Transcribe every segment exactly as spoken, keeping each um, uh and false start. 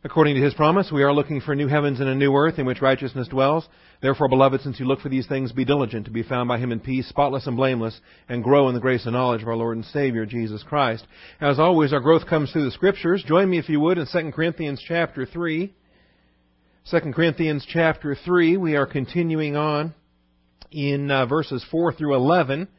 According to His promise, we are looking for new heavens and a new earth in which righteousness dwells. Therefore, beloved, since you look for these things, be diligent to be found by Him in peace, spotless and blameless, and grow in the grace and knowledge of our Lord and Savior, Jesus Christ. As always, our growth comes through the Scriptures. Join me, if you would, in Second Corinthians chapter three. Second Corinthians chapter three, we are continuing on in uh, verses four through eleven,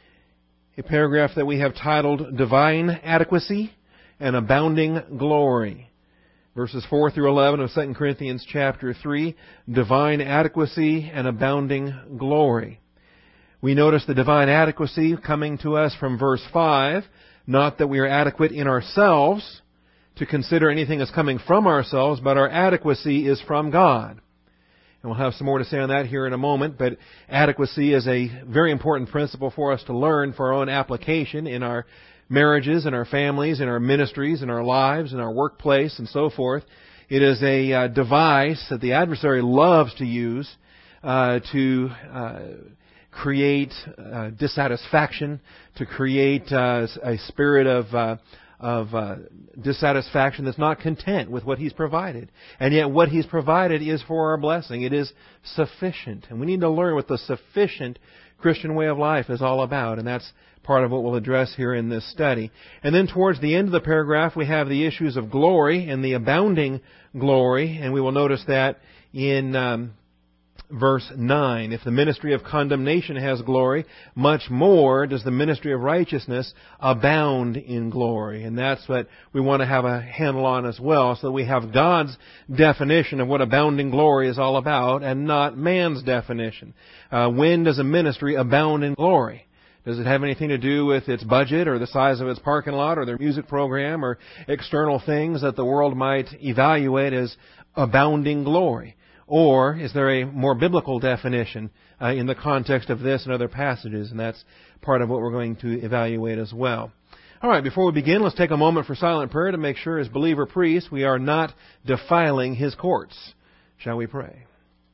a paragraph that we have titled Divine Adequacy and Abounding Glory. Verses four through eleven of Second Corinthians chapter three, Divine Adequacy and Abounding Glory. We notice the divine adequacy coming to us from verse five, not that we are adequate in ourselves to consider anything as coming from ourselves, but our adequacy is from God. And we'll have some more to say on that here in a moment, but adequacy is a very important principle for us to learn for our own application in our marriages, in our families, in our ministries, in our lives, in our workplace, and so forth. It is a uh, device that the adversary loves to use uh, to uh, create uh, dissatisfaction, to create uh, a spirit of uh, of uh, dissatisfaction that's not content with what He's provided. And yet what He's provided is for our blessing. It is sufficient. And we need to learn what the sufficient Christian way of life is all about. And that's part of what we'll address here in this study. And then towards the end of the paragraph, we have the issues of glory and the abounding glory. And we will notice that in um, verse nine. If the ministry of condemnation has glory, much more does the ministry of righteousness abound in glory. And that's what we want to have a handle on as well, so that we have God's definition of what abounding glory is all about and not man's definition. Uh, when does a ministry abound in glory? Does it have anything to do with its budget or the size of its parking lot or their music program or external things that the world might evaluate as abounding glory? Or is there a more biblical definition uh, in the context of this and other passages? And that's part of what we're going to evaluate as well. All right, before we begin, let's take a moment for silent prayer to make sure as believer priests we are not defiling His courts. Shall we pray?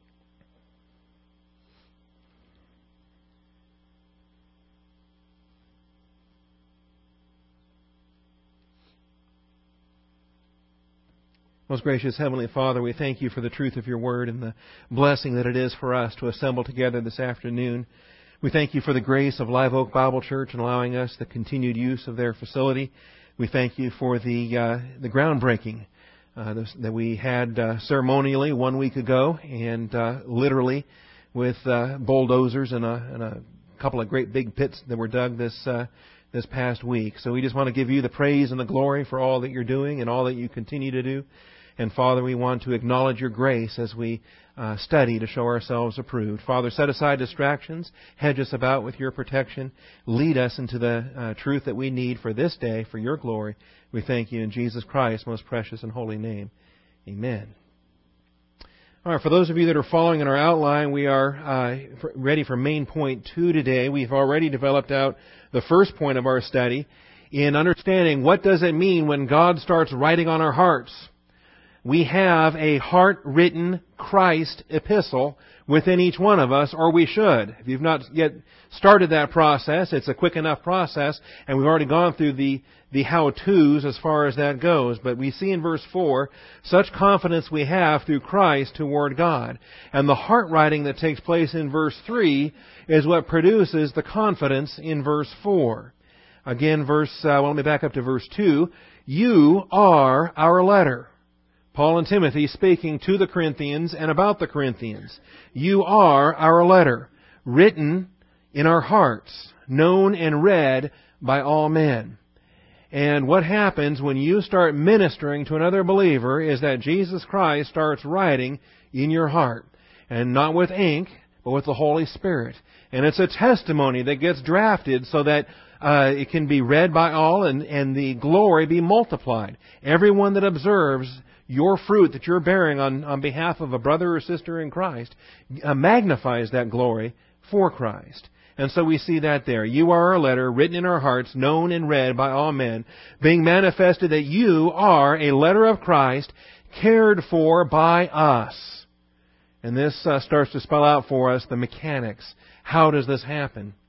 Most gracious Heavenly Father, we thank You for the truth of Your Word and the blessing that it is for us to assemble together this afternoon. We thank You for the grace of Live Oak Bible Church and allowing us the continued use of their facility. We thank You for the uh, the groundbreaking uh, that we had uh, ceremonially one week ago, and uh, literally with uh, bulldozers and a, and a couple of great big pits that were dug this uh, this past week. So we just want to give You the praise and the glory for all that You're doing and all that You continue to do. And Father, we want to acknowledge Your grace as we uh, study to show ourselves approved. Father, set aside distractions, hedge us about with Your protection, lead us into the uh, truth that we need for this day, for Your glory. We thank You in Jesus Christ's most precious and holy name. Amen. All right, for those of you that are following in our outline, we are uh, ready for main point two today. We've already developed out the first point of our study in understanding what does it mean when God starts writing on our hearts. We have a heart-written Christ epistle within each one of us, or we should. If you've not yet started that process, it's a quick enough process, and we've already gone through the, the how-tos as far as that goes. But we see in verse four, such confidence we have through Christ toward God. And the heart writing that takes place in verse three is what produces the confidence in verse four. Again, verse, uh, well, let me back up to verse two. You are our letter. Paul and Timothy speaking to the Corinthians and about the Corinthians. You are our letter, written in our hearts, known and read by all men. And what happens when you start ministering to another believer is that Jesus Christ starts writing in your heart. And not with ink, but with the Holy Spirit. And it's a testimony that gets drafted so that uh, it can be read by all and, and the glory be multiplied. Everyone that observes your fruit that you're bearing on, on behalf of a brother or sister in Christ uh, magnifies that glory for Christ. And so we see that there. You are our letter, written in our hearts, known and read by all men, being manifested that you are a letter of Christ, cared for by us. And this uh, starts to spell out for us the mechanics. How does this happen?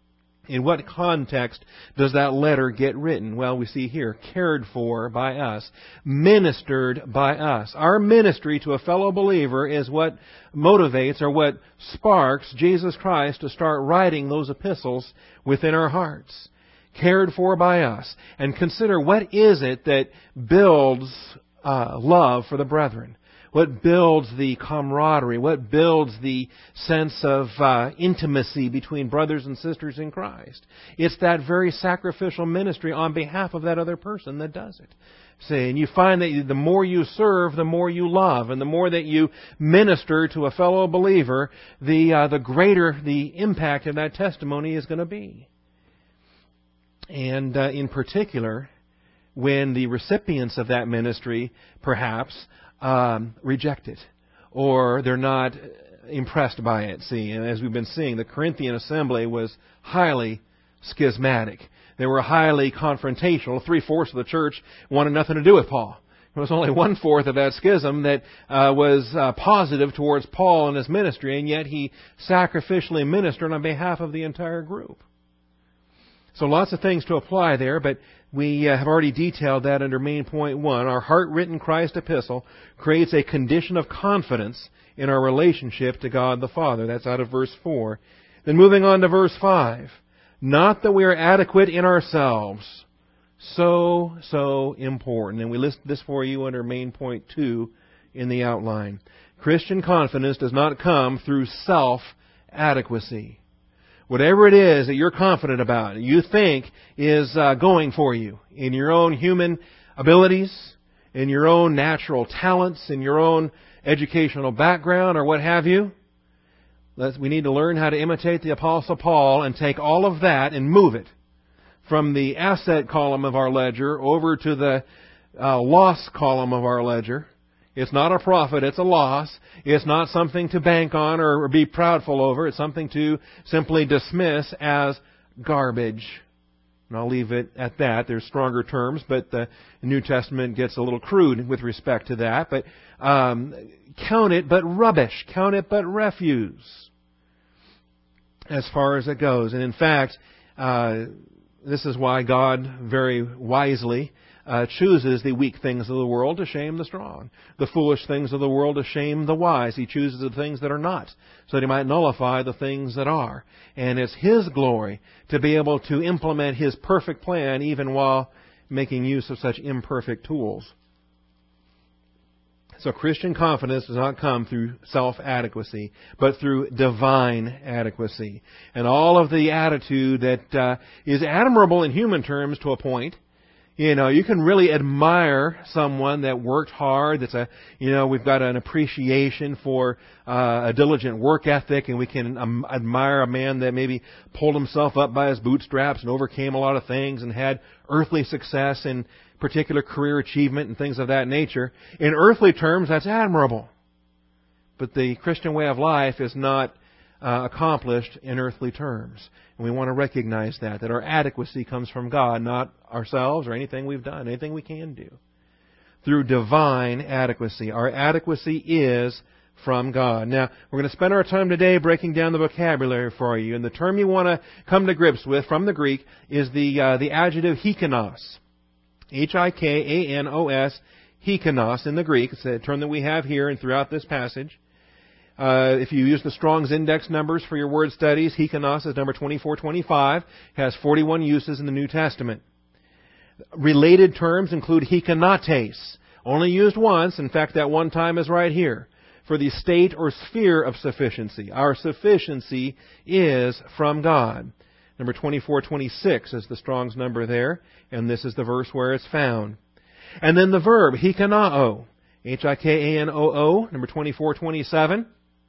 In what context does that letter get written? Well, we see here, cared for by us, ministered by us. Our ministry to a fellow believer is what motivates or what sparks Jesus Christ to start writing those epistles within our hearts. Cared for by us. And consider, what is it that builds uh, love for the brethren? What builds the camaraderie? What builds the sense of uh, intimacy between brothers and sisters in Christ? It's that very sacrificial ministry on behalf of that other person that does it. See, and you find that the more you serve, the more you love, and the more that you minister to a fellow believer, the uh, the greater the impact of that testimony is going to be. And uh, in particular, when the recipients of that ministry, perhaps, Um, reject it, or they're not impressed by it. See, and as we've been seeing, the Corinthian assembly was highly schismatic. They were highly confrontational. Three-fourths of the church wanted nothing to do with Paul. It was only one-fourth of that schism that uh, was uh, positive towards Paul and his ministry, and yet he sacrificially ministered on behalf of the entire group. So lots of things to apply there, but we uh, have already detailed that under main point one. Our heart-written Christ epistle creates a condition of confidence in our relationship to God the Father. That's out of verse four. Then moving on to verse five. Not that we are adequate in ourselves. So, so important. And we list this for you under main point two in the outline. Christian confidence does not come through self-adequacy. Whatever it is that you're confident about, you think is uh, going for you in your own human abilities, in your own natural talents, in your own educational background, or what have you, let's, we need to learn how to imitate the Apostle Paul and take all of that and move it from the asset column of our ledger over to the uh, loss column of our ledger. It's not a profit, it's a loss. It's not something to bank on or be proudful over. It's something to simply dismiss as garbage. And I'll leave it at that. There's stronger terms, but the New Testament gets a little crude with respect to that. But um, count it but rubbish. Count it but refuse, as far as it goes. And in fact, uh, this is why God very wisely Uh, chooses the weak things of the world to shame the strong, the foolish things of the world to shame the wise. He chooses the things that are not, so that He might nullify the things that are. And it's His glory to be able to implement His perfect plan even while making use of such imperfect tools. So Christian confidence does not come through self-adequacy, but through divine adequacy. And all of the attitude that uh, is admirable in human terms to a point. You know, you can really admire someone that worked hard. That's a, you know, we've got an appreciation for uh, a diligent work ethic, and we can um, admire a man that maybe pulled himself up by his bootstraps and overcame a lot of things and had earthly success in particular career achievement and things of that nature. In earthly terms, that's admirable. But the Christian way of life is not uh, accomplished in earthly terms. And we want to recognize that, that our adequacy comes from God, not ourselves or anything we've done, anything we can do. Through divine adequacy. Our adequacy is from God. Now, we're going to spend our time today breaking down the vocabulary for you. And the term you want to come to grips with from the Greek is the uh, the adjective hikanos. H I K A N O S, hikanos in the Greek. It's a term that we have here and throughout this passage. Uh, if you use the Strong's index numbers for your word studies, hikanos is number twenty-four twenty-five, has forty-one uses in the New Testament. Related terms include hikanates, only used once. In fact, that one time is right here, for the state or sphere of sufficiency. Our sufficiency is from God. Number twenty-four twenty-six is the Strong's number there, and this is the verse where it's found. And then the verb, hikanao, H I K A N O O, number twenty-four twenty-seven.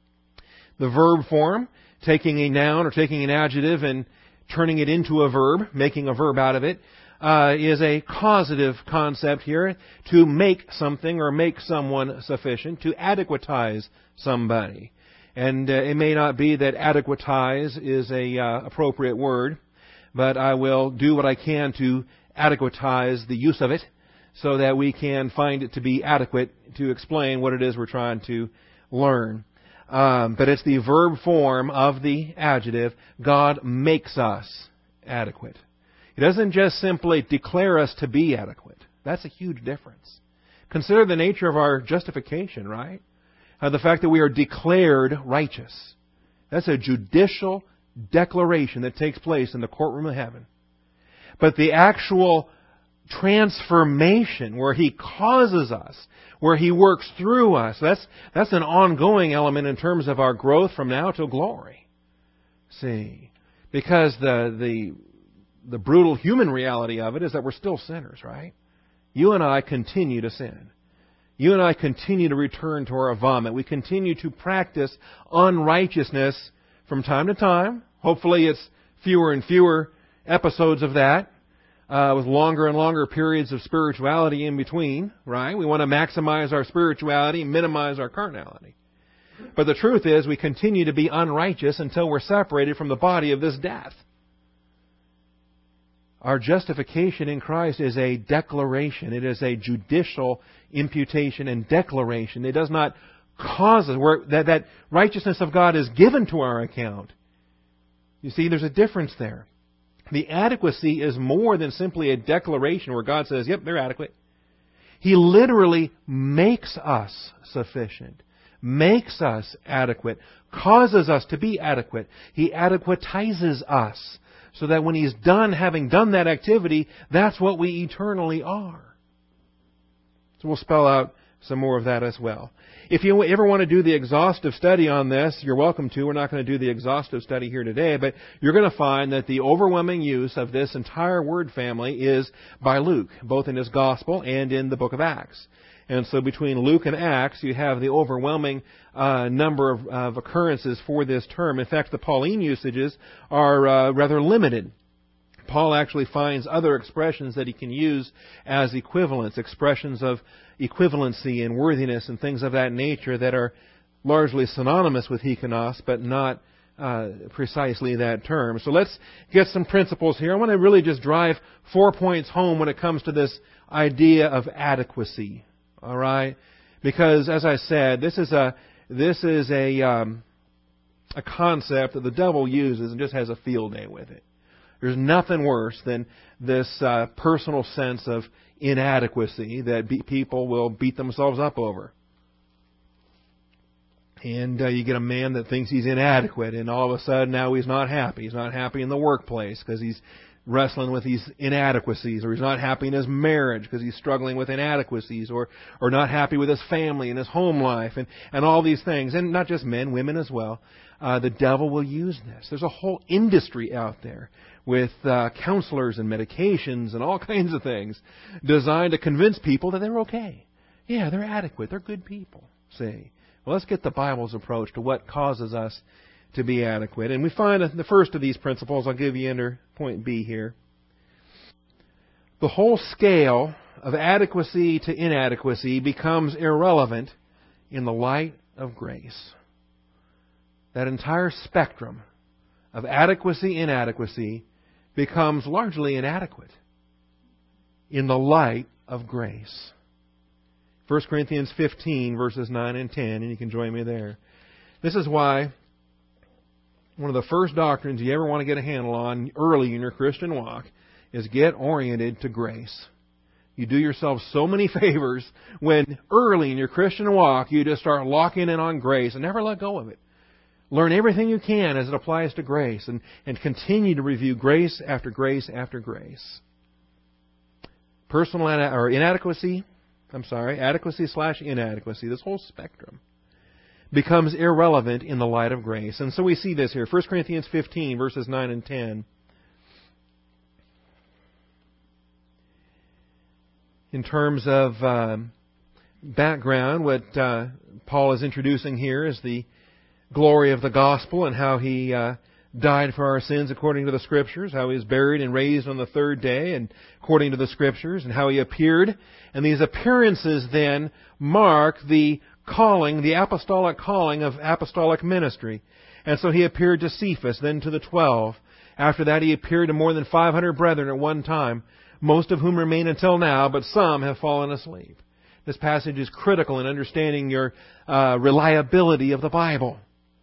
The verb form, taking a noun or taking an adjective and turning it into a verb, making a verb out of it, uh, is a causative concept here, to make something or make someone sufficient, to adequatize somebody. And uh, it may not be that adequatize is a uh, appropriate word, but I will do what I can to adequatize the use of it so that we can find it to be adequate to explain what it is we're trying to learn. Um, but it's the verb form of the adjective. God makes us adequate. He doesn't just simply declare us to be adequate. That's a huge difference. Consider the nature of our justification, right? Uh, the fact that we are declared righteous. That's a judicial declaration that takes place in the courtroom of heaven. But the actual transformation where He causes us, where He works through us, that's, that's an ongoing element in terms of our growth from now till glory. See? Because the, the, the brutal human reality of it is that we're still sinners, right? You and I continue to sin. You and I continue to return to our vomit. We continue to practice unrighteousness from time to time. Hopefully it's fewer and fewer episodes of that, uh, with longer and longer periods of spirituality in between, right? We want to maximize our spirituality, minimize our carnality. But the truth is, we continue to be unrighteous until we're separated from the body of this death. Our justification in Christ is a declaration. It is a judicial imputation and declaration. It does not cause us. Where that, that righteousness of God is given to our account. You see, there's a difference there. The adequacy is more than simply a declaration where God says, yep, they're adequate. He literally makes us sufficient, makes us adequate, causes us to be adequate. He adequatizes us so that when He's done, having done that activity, that's what we eternally are. So we'll spell out some more of that as well. If you ever want to do the exhaustive study on this, you're welcome to. We're not going to do the exhaustive study here today, but you're going to find that the overwhelming use of this entire word family is by Luke, both in his Gospel and in the book of Acts. And so between Luke and Acts, you have the overwhelming uh, number of, of occurrences for this term. In fact, the Pauline usages are uh, rather limited. Paul actually finds other expressions that he can use as equivalents, expressions of equivalency and worthiness and things of that nature that are largely synonymous with hikanos, but not uh, precisely that term. So let's get some principles here. I want to really just drive four points home when it comes to this idea of adequacy. All right, because as I said, this is a this is a um, a concept that the devil uses and just has a field day with it. There's nothing worse than this uh, personal sense of inadequacy that be- people will beat themselves up over. And uh, you get a man that thinks he's inadequate, and all of a sudden now he's not happy. He's not happy in the workplace because he's wrestling with these inadequacies, or he's not happy in his marriage because he's struggling with inadequacies, or or not happy with his family and his home life, and, and all these things. And not just men, women as well. Uh, the devil will use this. There's a whole industry out there with uh, counselors and medications and all kinds of things designed to convince people that they're okay. Yeah, they're adequate. They're good people. See? Well, let's get the Bible's approach to what causes us to be adequate. And we find the first of these principles, I'll give you under point B here. The whole scale of adequacy to inadequacy becomes irrelevant in the light of grace. That entire spectrum of adequacy, inadequacy becomes largely inadequate in the light of grace. First Corinthians fifteen, verses nine and ten, and you can join me there. This is why one of the first doctrines you ever want to get a handle on early in your Christian walk is get oriented to grace. You do yourself so many favors when early in your Christian walk you just start locking in on grace and never let go of it. Learn everything you can as it applies to grace, and, and continue to review grace after grace after grace. Personal ana- or inadequacy, I'm sorry, adequacy slash inadequacy, this whole spectrum becomes irrelevant in the light of grace. And so we see this here, First Corinthians fifteen, verses nine and ten. In terms of um, background, what uh, Paul is introducing here is the glory of the gospel and how He uh, died for our sins according to the Scriptures, how He was buried and raised on the third day and according to the Scriptures, and how He appeared. And these appearances then mark the calling, the apostolic calling of apostolic ministry. And so He appeared to Cephas, then to the twelve. After that He appeared to more than five hundred brethren at one time, most of whom remain until now, but some have fallen asleep. This passage is critical in understanding your uh, reliability of the Bible.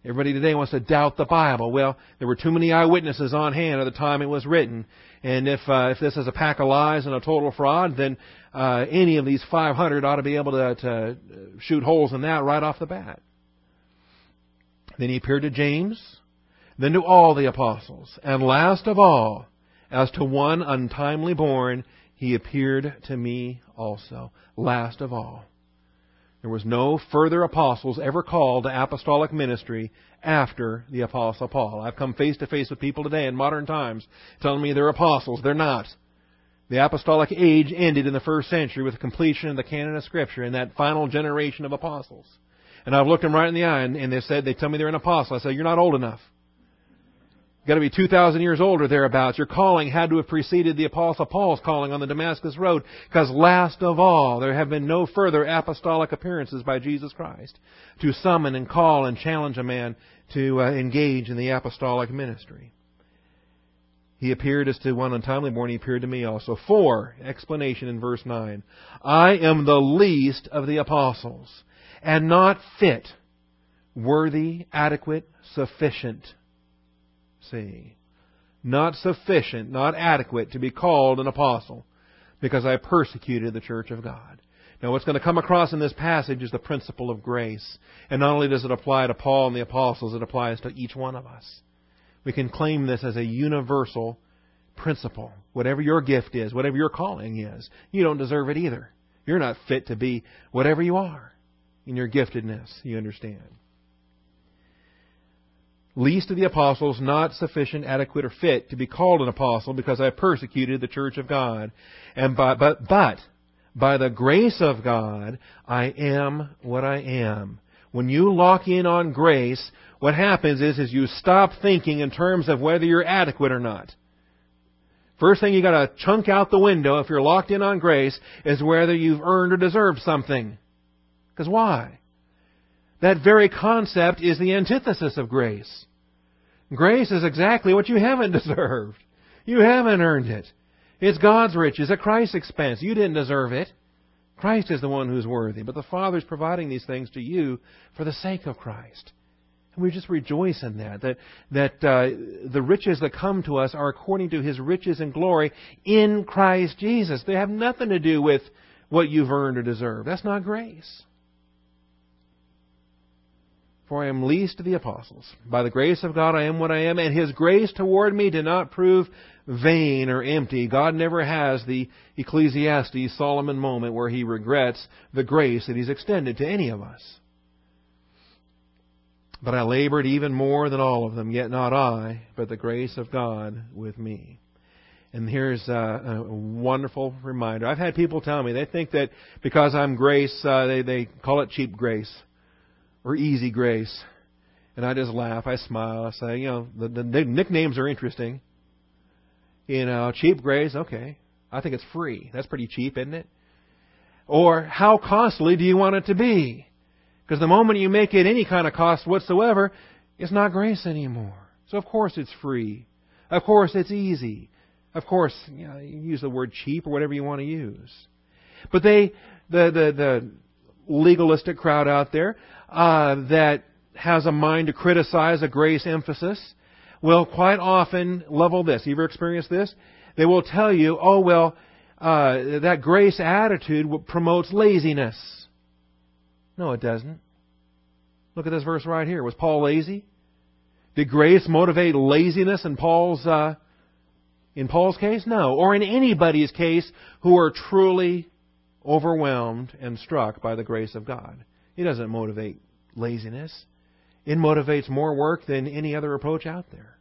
Everybody today wants to doubt the Bible. Well, there were too many eyewitnesses on hand at the time it was written. And if uh, if this is a pack of lies and a total fraud, then uh, any of these five hundred ought to be able to, to shoot holes in that right off the bat. Then he appeared to James, then to all the apostles. And last of all, as to one untimely born, he appeared to me also. Last of all. There was no further apostles ever called to apostolic ministry after the Apostle Paul. I've come face to face with people today in modern times telling me they're apostles. They're not. The apostolic age ended in the first century with the completion of the canon of Scripture and that final generation of apostles. And I've looked them right in the eye and, and they said, they tell me they're an apostle. I say, you're not old enough. You've got to be two thousand years old or thereabouts. Your calling had to have preceded the Apostle Paul's calling on the Damascus Road. Because last of all, there have been no further apostolic appearances by Jesus Christ to summon and call and challenge a man to uh, engage in the apostolic ministry. He appeared as to one untimely born. He appeared to me also. For, explanation in verse nine, I am the least of the apostles, and not fit, worthy, adequate, sufficient. See, not sufficient, not adequate to be called an apostle, because I persecuted the church of God. Now, what's going to come across in this passage is the principle of grace. And not only does it apply to Paul and the apostles, it applies to each one of us. We can claim this as a universal principle. Whatever your gift is, whatever your calling is, you don't deserve it either. You're not fit to be whatever you are in your giftedness, you understand. Least of the apostles, not sufficient, adequate, or fit to be called an apostle, because I persecuted the church of God. And by, but, but, by the grace of God, I am what I am. When you lock in on grace, what happens is, is you stop thinking in terms of whether you're adequate or not. First thing you got to chunk out the window if you're locked in on grace is whether you've earned or deserved something. Because why? That very concept is the antithesis of grace. Grace is exactly what you haven't deserved. You haven't earned it. It's God's riches at Christ's expense. You didn't deserve it. Christ is the one who's worthy. But the Father's providing these things to you for the sake of Christ. And we just rejoice in that. That, that uh, the riches that come to us are according to His riches and glory in Christ Jesus. They have nothing to do with what you've earned or deserved. That's not grace. For I am least of the apostles. By the grace of God I am what I am, and His grace toward me did not prove vain or empty. God never has the Ecclesiastes Solomon moment where He regrets the grace that He's extended to any of us. But I labored even more than all of them, yet not I, but the grace of God with me. And here's a, a wonderful reminder. I've had people tell me, they think that because I'm grace, uh, they, they call it cheap grace. Or easy grace. And I just laugh. I smile. I say, you know, the, the nicknames are interesting. You know, cheap grace, okay. I think it's free. That's pretty cheap, isn't it? Or how costly do you want it to be? Because the moment you make it any kind of cost whatsoever, it's not grace anymore. So of course it's free. Of course it's easy. Of course, you know, you use the word cheap or whatever you want to use. But they, the the the legalistic crowd out there, Uh, that has a mind to criticize a grace emphasis will quite often level this. You ever experienced this? They will tell you, oh, well, uh, that grace attitude promotes laziness. No, it doesn't. Look at this verse right here. Was Paul lazy? Did grace motivate laziness in Paul's, uh, in Paul's case? No. Or in anybody's case who are truly overwhelmed and struck by the grace of God. It doesn't motivate laziness. It motivates more work than any other approach out there.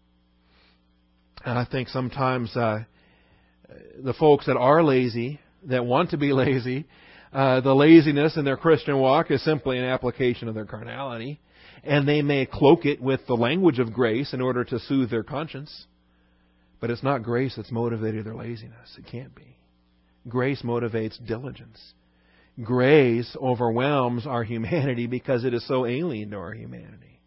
And I think sometimes uh, the folks that are lazy, that want to be lazy, uh, the laziness in their Christian walk is simply an application of their carnality. And they may cloak it with the language of grace in order to soothe their conscience. But it's not grace that's motivated their laziness. It can't be. Grace motivates diligence. Grace overwhelms our humanity because it is so alien to our humanity.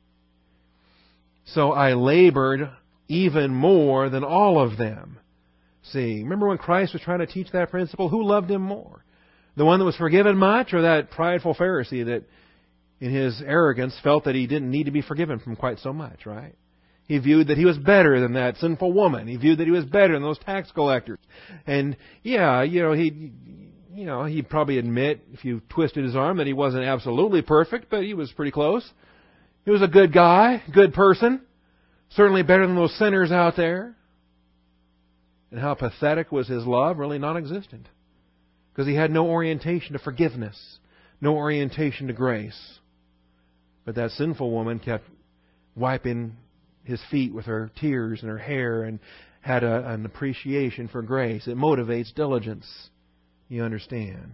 So I labored even more than all of them. See, remember when Christ was trying to teach that principle? Who loved Him more? The one that was forgiven much, or that prideful Pharisee that in his arrogance, felt that he didn't need to be forgiven from quite so much, right? He viewed that he was better than that sinful woman. He viewed that he was better than those tax collectors. And, yeah, you know, he, you know, he'd probably admit, if you twisted his arm, that he wasn't absolutely perfect, but he was pretty close. He was a good guy, good person. Certainly better than those sinners out there. And how pathetic was his love? Really non-existent. Because he had no orientation to forgiveness, no orientation to grace. But that sinful woman kept wiping his feet with her tears and her hair and had a, an appreciation for grace. It motivates diligence. You understand.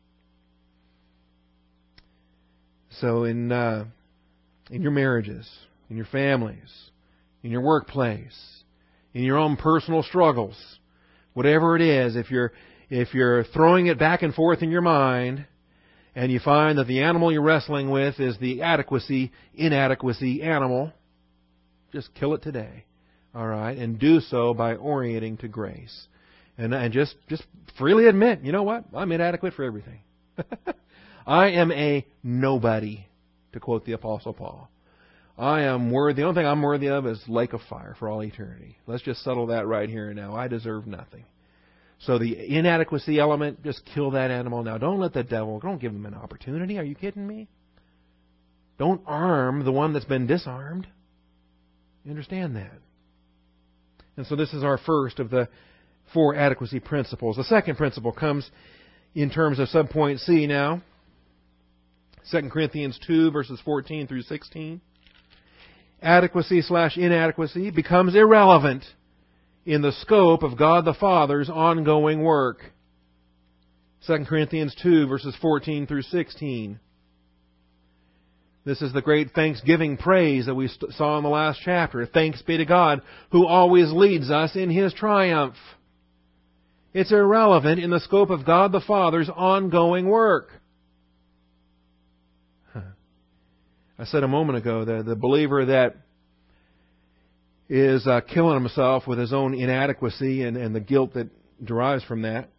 So in uh, in your marriages, in your families, in your workplace, in your own personal struggles, whatever it is, if you're if you're throwing it back and forth in your mind, and you find that the animal you're wrestling with is the adequacy, inadequacy animal, just kill it today. All right? And do so by orienting to grace. And, and just, just freely admit, you know what? I'm inadequate for everything. I am a nobody, to quote the Apostle Paul. I am worthy. The only thing I'm worthy of is lake of fire for all eternity. Let's just settle that right here and now. I deserve nothing. So the inadequacy element, just kill that animal now. Don't let the devil, don't give him an opportunity. Are you kidding me? Don't arm the one that's been disarmed. You understand that? And so this is our first of the four adequacy principles. The second principle comes in terms of subpoint C now. Second Corinthians two, verses fourteen through sixteen. Adequacy slash inadequacy becomes irrelevant in the scope of God the Father's ongoing work. Second Corinthians two, verses fourteen through sixteen. This is the great thanksgiving praise that we saw in the last chapter. Thanks be to God who always leads us in His triumph. It's irrelevant in the scope of God the Father's ongoing work. I said a moment ago that the believer that is uh, killing himself with his own inadequacy and, and the guilt that derives from that,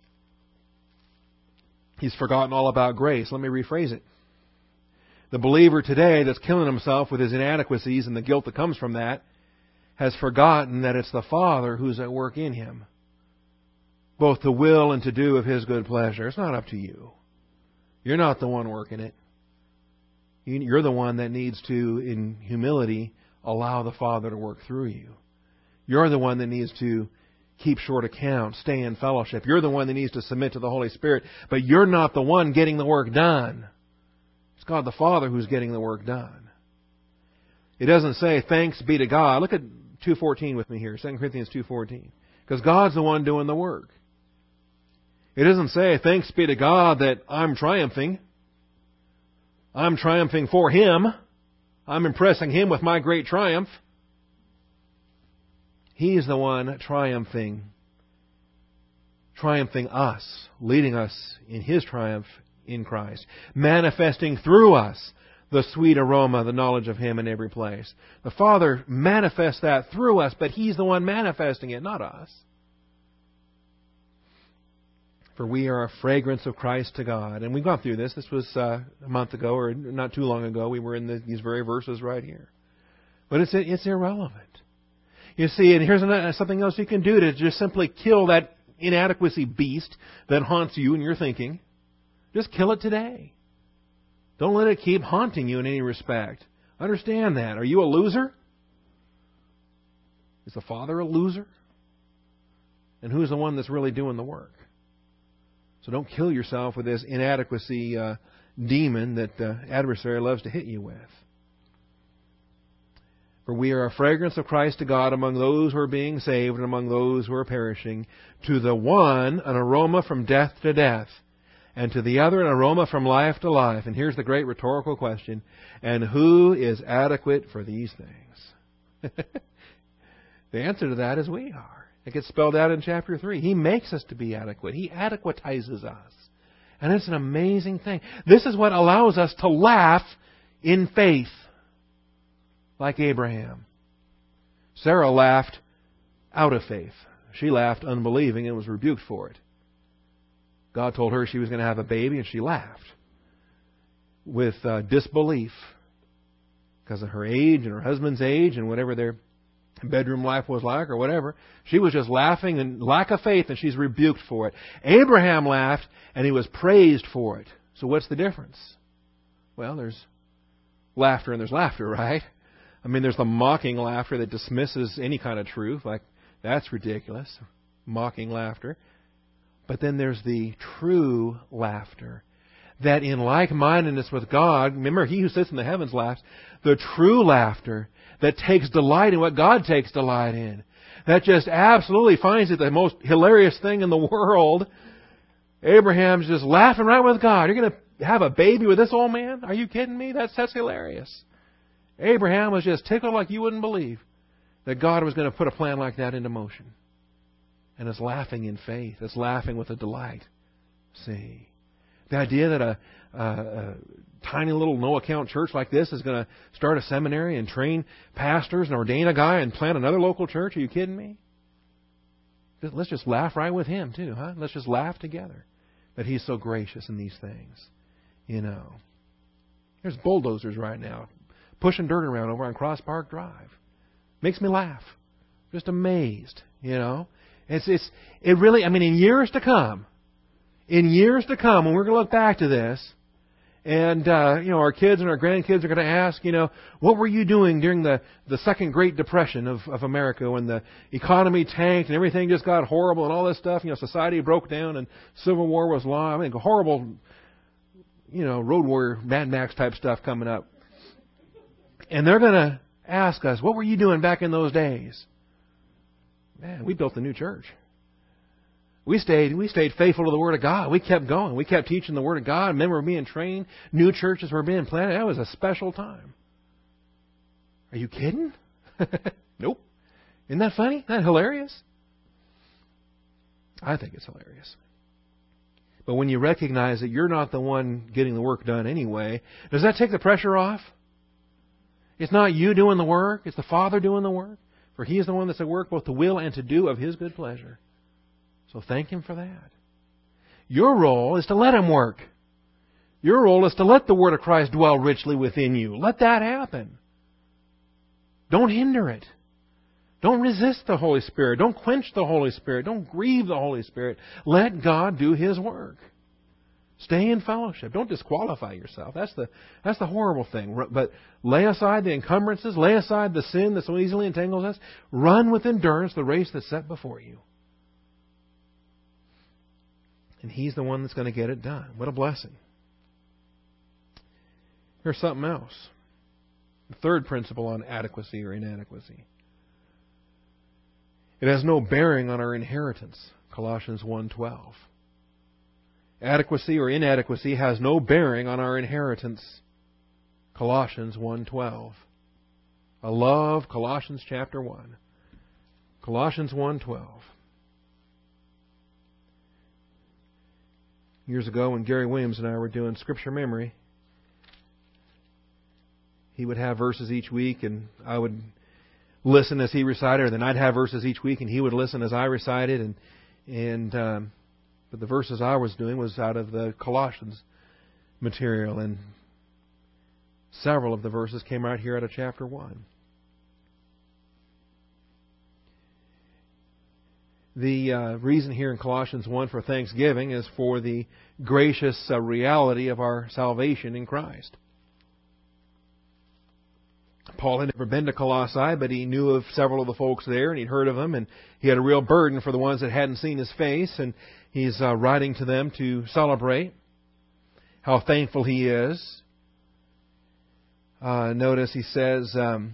he's forgotten all about grace. Let me rephrase it. The believer today that's killing himself with his inadequacies and the guilt that comes from that has forgotten that it's the Father who's at work in him, both to will and to do of His good pleasure. It's not up to you. You're not the one working it. You're the one that needs to, in humility, allow the Father to work through you. You're the one that needs to keep short account, stay in fellowship. You're the one that needs to submit to the Holy Spirit. But you're not the one getting the work done. It's God the Father who's getting the work done. It doesn't say, thanks be to God. Look at two fourteen with me here, Second Corinthians two fourteen. Because God's the one doing the work. It doesn't say, thanks be to God that I'm triumphing. I'm triumphing for Him. I'm impressing Him with my great triumph. He's the one triumphing, triumphing us, leading us in His triumph in Christ, manifesting through us the sweet aroma, the knowledge of Him in every place. The Father manifests that through us, but He's the one manifesting it, not us. For we are a fragrance of Christ to God. And we've gone through this. This was uh, a month ago, or not too long ago. We were in the, these very verses right here. But it's it's irrelevant. You see, and here's another, something else you can do to just simply kill that inadequacy beast that haunts you in your thinking. Just kill it today. Don't let it keep haunting you in any respect. Understand that. Are you a loser? Is the Father a loser? And who's the one that's really doing the work? So don't kill yourself with this inadequacy uh, demon that the adversary loves to hit you with. For we are a fragrance of Christ to God among those who are being saved and among those who are perishing. To the one, an aroma from death to death, and to the other, an aroma from life to life. And here's the great rhetorical question. And who is adequate for these things? The answer to that is we are. It gets spelled out in chapter three. He makes us to be adequate. He adequatizes us. And it's an amazing thing. This is what allows us to laugh in faith, like Abraham. Sarah laughed out of faith. She laughed unbelieving and was rebuked for it. God told her she was going to have a baby, and she laughed. with uh, disbelief because of her age and her husband's age and whatever their bedroom life was like or whatever. She was just laughing and lack of faith, and she's rebuked for it. Abraham laughed, and he was praised for it. So what's the difference? Well, there's laughter and there's laughter, right? I mean, there's the mocking laughter that dismisses any kind of truth, like that's ridiculous, mocking laughter. But then there's the true laughter that in like-mindedness with God, remember, he who sits in the heavens laughs, the true laughter that takes delight in what God takes delight in, that just absolutely finds it the most hilarious thing in the world. Abraham's just laughing right with God. You're going to have a baby with this old man? Are you kidding me? That's, that's hilarious. Abraham was just tickled like you wouldn't believe that God was going to put a plan like that into motion. And is laughing in faith. It's laughing with a delight. See? The idea that a, a, a tiny little no-account church like this is going to start a seminary and train pastors and ordain a guy and plant another local church? Are you kidding me? Let's just laugh right with him, too, huh? Let's just laugh together that he's so gracious in these things. You know. There's bulldozers right now pushing dirt around over on Cross Park Drive. Makes me laugh. Just amazed, you know. It's, it's, it really, I mean, in years to come, in years to come, when we're going to look back to this, and, uh, you know, our kids and our grandkids are going to ask, you know, what were you doing during the, the second Great Depression of, of America when the economy tanked and everything just got horrible and all this stuff, you know, society broke down and Civil War was law. I mean, horrible, you know, Road Warrior, Mad Max type stuff coming up. And they're going to ask us, what were you doing back in those days? Man, we built a new church. We stayed we stayed faithful to the Word of God. We kept going. We kept teaching the Word of God. Men were being trained. New churches were being planted. That was a special time. Are you kidding? Nope. Isn't that funny? Isn't that hilarious? I think it's hilarious. But when you recognize that you're not the one getting the work done anyway, does that take the pressure off? It's not you doing the work. It's the Father doing the work. For He is the one that's at work both to will and to do of His good pleasure. So thank Him for that. Your role is to let Him work. Your role is to let the Word of Christ dwell richly within you. Let that happen. Don't hinder it. Don't resist the Holy Spirit. Don't quench the Holy Spirit. Don't grieve the Holy Spirit. Let God do His work. Stay in fellowship. Don't disqualify yourself. That's the that's the horrible thing. But lay aside the encumbrances. Lay aside the sin that so easily entangles us. Run with endurance the race that's set before you. And He's the one that's going to get it done. What a blessing. Here's something else. The third principle on adequacy or inadequacy. It has no bearing on our inheritance. Colossians one twelve. Adequacy or inadequacy has no bearing on our inheritance. Colossians one twelve. I love Colossians chapter one. Colossians one twelve. Years ago when Gary Williams and I were doing scripture memory, he would have verses each week and I would listen as he recited, or then I'd have verses each week and he would listen as I recited. And and um, but the verses I was doing was out of the Colossians material, and several of the verses came right here out of chapter one. The uh, reason here in Colossians one for thanksgiving is for the gracious uh, reality of our salvation in Christ. Paul had never been to Colossae, but he knew of several of the folks there, and he'd heard of them, and he had a real burden for the ones that hadn't seen his face, and he's uh, writing to them to celebrate how thankful he is. Uh, notice he says, um,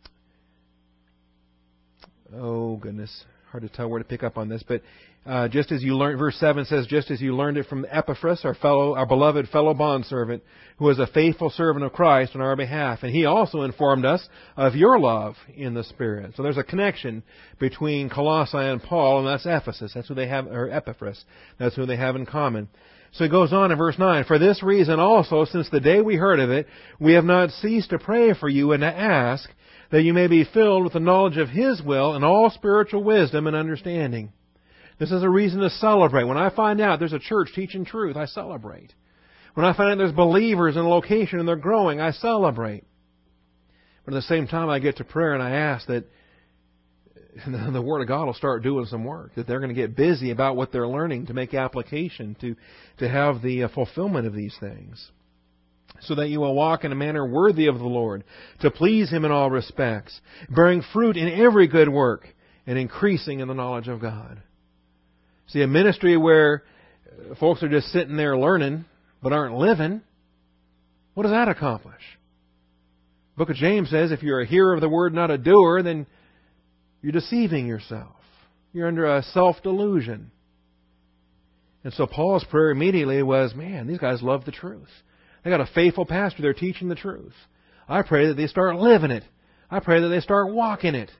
oh goodness, hard to tell where to pick up on this, but uh, just as you learned, verse seven says, just as you learned it from Epaphras, our fellow, our beloved fellow bondservant, who is a faithful servant of Christ on our behalf. And he also informed us of your love in the Spirit. So there's a connection between Colossae and Paul, and that's Ephesus. That's who they have, or Epaphras. That's who they have in common. So he goes on in verse nine, for this reason also, since the day we heard of it, we have not ceased to pray for you and to ask that you may be filled with the knowledge of His will and all spiritual wisdom and understanding. This is a reason to celebrate. When I find out there's a church teaching truth, I celebrate. When I find out there's believers in a location and they're growing, I celebrate. But at the same time, I get to prayer and I ask that the Word of God will start doing some work, that they're going to get busy about what they're learning to make application, to, to have the fulfillment of these things, so that you will walk in a manner worthy of the Lord, to please Him in all respects, bearing fruit in every good work, and increasing in the knowledge of God. See, a ministry where folks are just sitting there learning, but aren't living, what does that accomplish? The book of James says, if you're a hearer of the Word, not a doer, then you're deceiving yourself. You're under a self-delusion. And so Paul's prayer immediately was, man, these guys love the truth. They got a faithful pastor. They're teaching the truth. I pray that they start living it. I pray that they start walking it.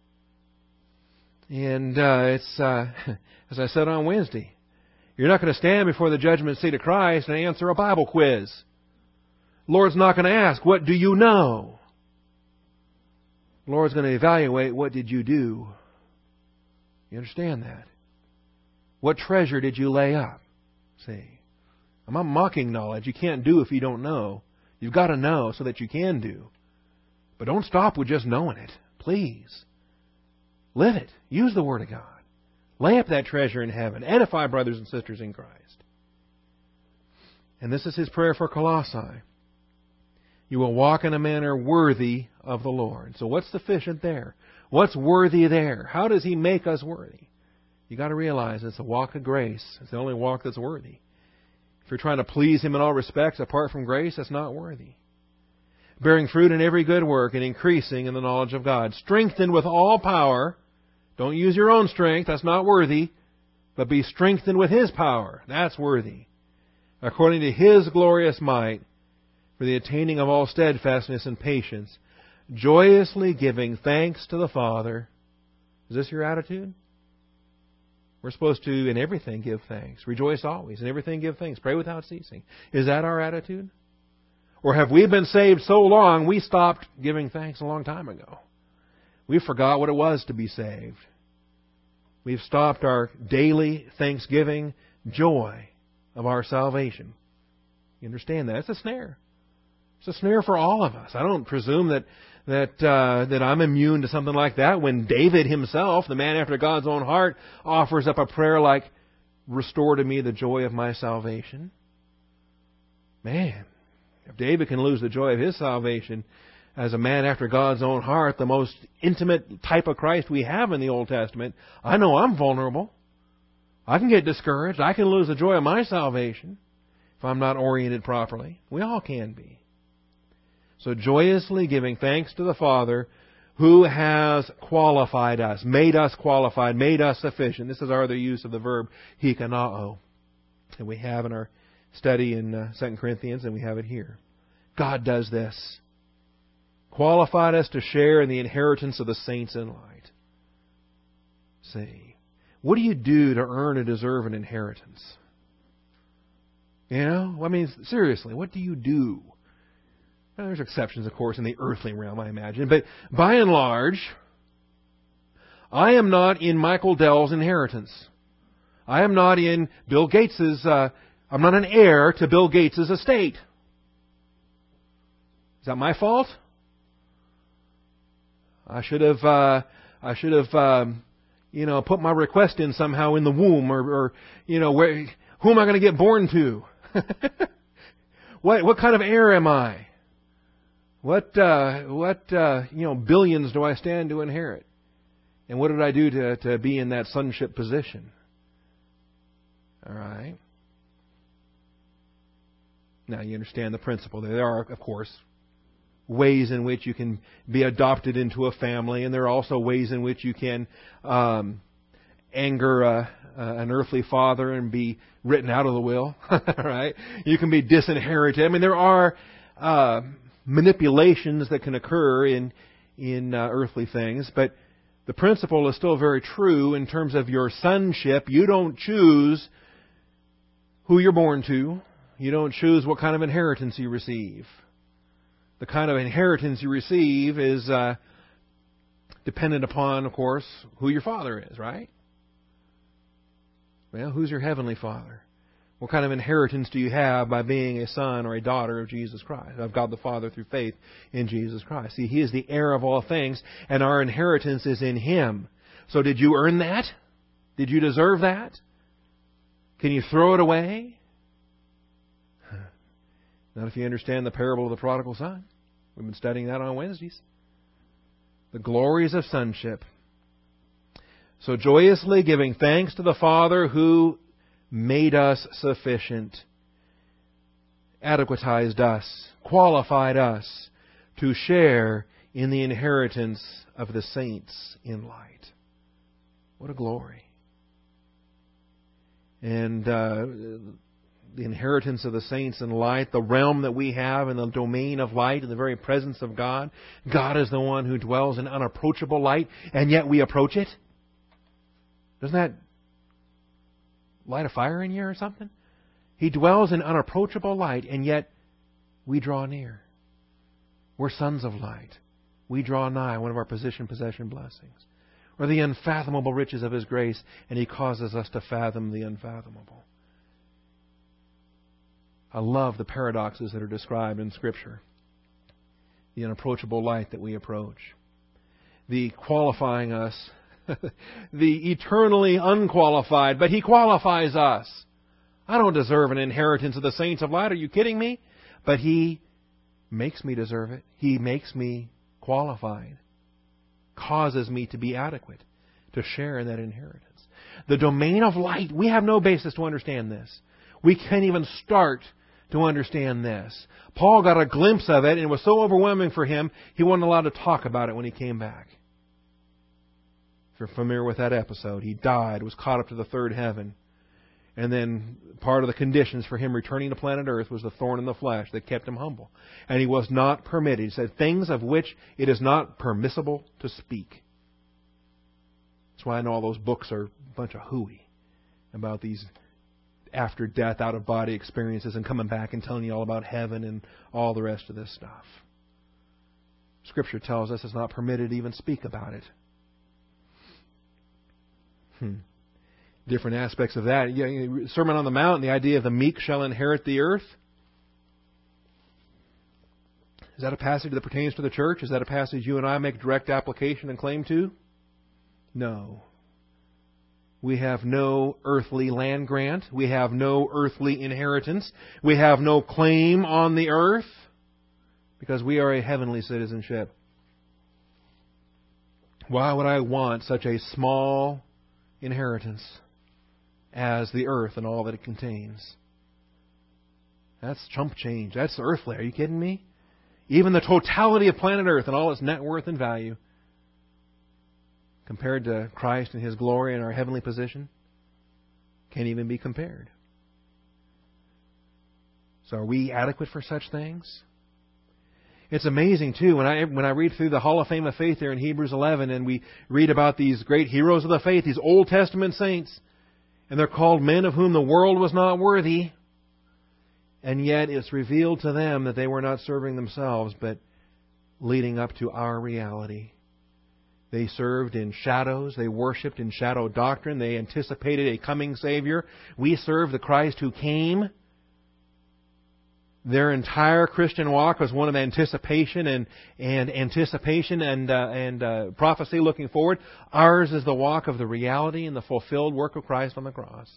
And uh, it's, uh, as I said on Wednesday, you're not going to stand before the judgment seat of Christ and answer a Bible quiz. The Lord's not going to ask, what do you know? The Lord's going to evaluate, what did you do? You understand that? What treasure did you lay up? See, I'm not mocking knowledge. You can't do if you don't know. You've got to know so that you can do. But don't stop with just knowing it. Please. Live it. Use the Word of God. Lay up that treasure in heaven. Edify brothers and sisters in Christ. And this is his prayer for Colossae. You will walk in a manner worthy of the Lord. So what's sufficient there? What's worthy there? How does He make us worthy? You've got to realize it's a walk of grace. It's the only walk that's worthy. If you're trying to please Him in all respects apart from grace, that's not worthy. Bearing fruit in every good work and increasing in the knowledge of God. Strengthened with all power. Don't use your own strength. That's not worthy. But be strengthened with His power. That's worthy. According to His glorious might, for the attaining of all steadfastness and patience, joyously giving thanks to the Father. Is this your attitude? We're supposed to, in everything, give thanks. Rejoice always. In everything, give thanks. Pray without ceasing. Is that our attitude? Or have we been saved so long, we stopped giving thanks a long time ago? We forgot what it was to be saved. We've stopped our daily thanksgiving joy of our salvation. You understand that? It's a snare. It's a snare for all of us. I don't presume that that uh, that I'm immune to something like that. When David himself, the man after God's own heart, offers up a prayer like, "Restore to me the joy of my salvation." Man, if David can lose the joy of his salvation as a man after God's own heart, the most intimate type of Christ we have in the Old Testament, I know I'm vulnerable. I can get discouraged. I can lose the joy of my salvation if I'm not oriented properly. We all can be. So joyously giving thanks to the Father who has qualified us, made us qualified, made us sufficient. This is our other use of the verb hikanao. And we have in our study in uh, Second Corinthians, and we have it here. God does this. Qualified us to share in the inheritance of the saints in light. See, what do you do to earn or deserve an inheritance? You know, I mean, seriously, what do you do? Well, there's exceptions, of course, in the earthly realm, I imagine. But by and large, I am not in Michael Dell's inheritance. I am not in Bill Gates's, uh, I'm not an heir to Bill Gates's estate. Is that my fault? I should have, uh, I should have, um, you know, put my request in somehow in the womb, or, or you know, where, who am I going to get born to? what, what kind of heir am I? What, uh, what, uh, you know, billions do I stand to inherit? And what did I do to, to be in that sonship position? All right. Now you understand the principle. There are, of course, ways in which you can be adopted into a family, and there are also ways in which you can um, anger uh, uh, an earthly father and be written out of the will. Right? You can be disinherited. I mean, there are uh, manipulations that can occur in in uh, earthly things, but the principle is still very true in terms of your sonship. You don't choose who you're born to. You don't choose what kind of inheritance you receive. The kind of inheritance you receive is uh, dependent upon, of course, who your father is, right? Well, who's your heavenly Father? What kind of inheritance do you have by being a son or a daughter of Jesus Christ, of God the Father through faith in Jesus Christ? See, He is the heir of all things, and our inheritance is in Him. So did you earn that? Did you deserve that? Can you throw it away? Not if you understand the parable of the prodigal son. We've been studying that on Wednesdays. The glories of sonship. So joyously giving thanks to the Father who made us sufficient, adequatized us, qualified us to share in the inheritance of the saints in light. What a glory. And uh, the inheritance of the saints in light, the realm that we have in the domain of light, in the very presence of God. God is the one who dwells in unapproachable light, and yet we approach it. Doesn't that light a fire in you or something? He dwells in unapproachable light, and yet we draw near. We're sons of light. We draw nigh, one of our position possession blessings. Or the unfathomable riches of His grace, and He causes us to fathom the unfathomable. I love the paradoxes that are described in Scripture. The unapproachable light that we approach. The qualifying us. The eternally unqualified, but He qualifies us. I don't deserve an inheritance of the saints of light. Are you kidding me? But He makes me deserve it. He makes me qualified. Causes me to be adequate to share in that inheritance. The domain of light, we have no basis to understand this. We can't even start to understand this. Paul got a glimpse of it, and it was so overwhelming for him, he wasn't allowed to talk about it when he came back. If you're familiar with that episode, he died, was caught up to the third heaven. And then part of the conditions for him returning to planet Earth was the thorn in the flesh that kept him humble. And he was not permitted. He said, things of which it is not permissible to speak. That's why I know all those books are a bunch of hooey about these after-death, out-of-body experiences and coming back and telling you all about heaven and all the rest of this stuff. Scripture tells us it's not permitted to even speak about it. Hmm. Different aspects of that. Sermon on the Mount, the idea of the meek shall inherit the earth. Is that a passage that pertains to the church? Is that a passage you and I make direct application and claim to? No. We have no earthly land grant. We have no earthly inheritance. We have no claim on the earth because we are a heavenly citizenship. Why would I want such a small inheritance as the earth and all that it contains? That's chump change. That's earthly. Are you kidding me? Even the totality of planet Earth and all its net worth and value compared to Christ and His glory and our heavenly position can't even be compared. So are we adequate for such things? It's amazing, too, when I when I read through the Hall of Fame of Faith there in Hebrews eleven and we read about these great heroes of the faith, these Old Testament saints, and they're called men of whom the world was not worthy, and yet it's revealed to them that they were not serving themselves, but leading up to our reality. They served in shadows. They worshipped in shadow doctrine. They anticipated a coming Savior. We serve the Christ who came. Their entire Christian walk was one of anticipation and and anticipation and uh, and uh, prophecy looking forward. Ours is the walk of the reality and the fulfilled work of Christ on the cross.